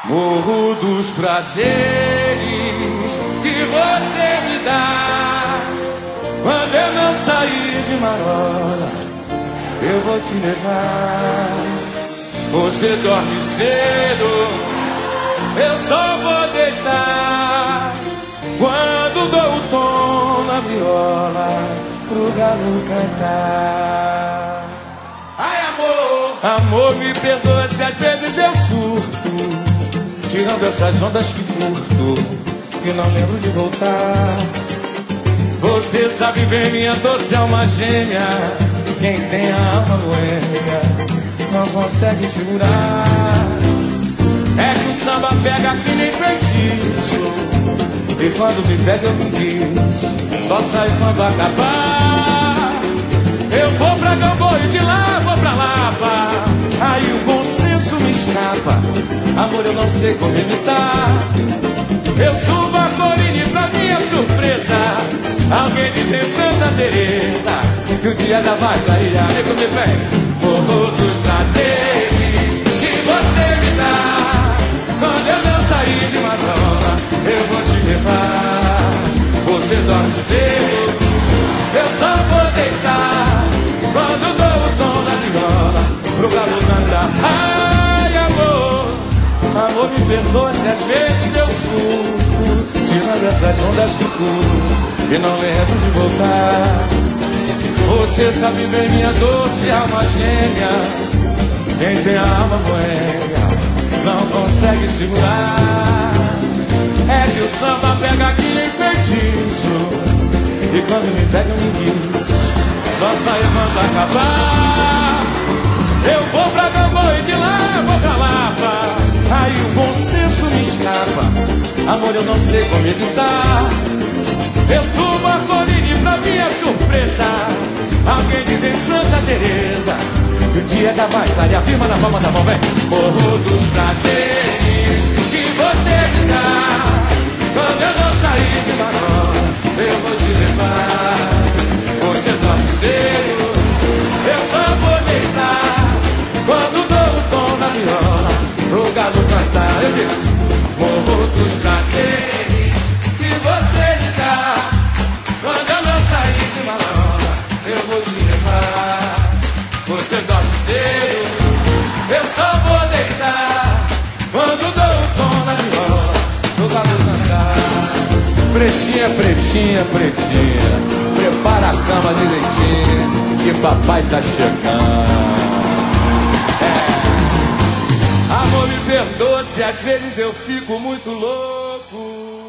Morro dos prazeres que você me dá. Quando eu não sair de marola, eu vou te levar. Você dorme cedo, eu só vou deitar. Quando dou o tom na viola pro galo cantar. Ai, amor, amor, me perdoa se às vezes eu surto, tirando essas ondas que curto, que não lembro de voltar. Você sabe bem, minha doce alma gêmea, quem tem a alma boêmia não consegue segurar. É que o samba pega que nem feitiço, e quando me pega eu me guiço, só sai quando acabar. Eu vou pra Gamboa e de lá vou pra Lapa, aí o bom senso me escapa. Amor, eu não sei como imitar. Eu subo a colina pra minha surpresa, alguém diz em Santa Teresa que o dia já vai clarear. Vem comigo, vem. Morro dos prazeres que você me dá. Quando eu não sair de marola, eu vou te levar. Você dorme cedo, eu só vou deitar. Quando dou o tom da viola pro galo cantar. Ai, amor, amor, me perdoa se às vezes eu surto, tirando essas ondas que curto e não lembro de voltar. Você sabe bem, minha doce alma gêmea, quem tem a alma boêmia não consegue segurar. É que o samba pega aqui em feitiço, e quando me pega eu me guiço, só sai quando acabar. Eu vou pra Gamboa e de lá vou pra Lapa, aí o bom senso me escapa. Amor, eu não sei como evitar. Eu subo a colina e pra minha surpresa, alguém diz em Santa Teresa que o dia já vai clarear. Firma na palma da mão, vem. Morro dos prazeres que você me dá. Quando eu não sair de marola, eu vou te levar. Você dorme cedo, eu só vou deitar. Quando dou o tom na viola pro galo cantar, eu disse: morro dos prazeres que você me dá. Quando eu não sair de marola, eu vou te levar. Você dorme cedo, eu só vou deitar. Quando dou o tom na viola pro galo cantar. Pretinha, pretinha, pretinha, prepara a cama direitinho, que papai tá chegando. Amor, me perdoa se às vezes eu fico muito louco.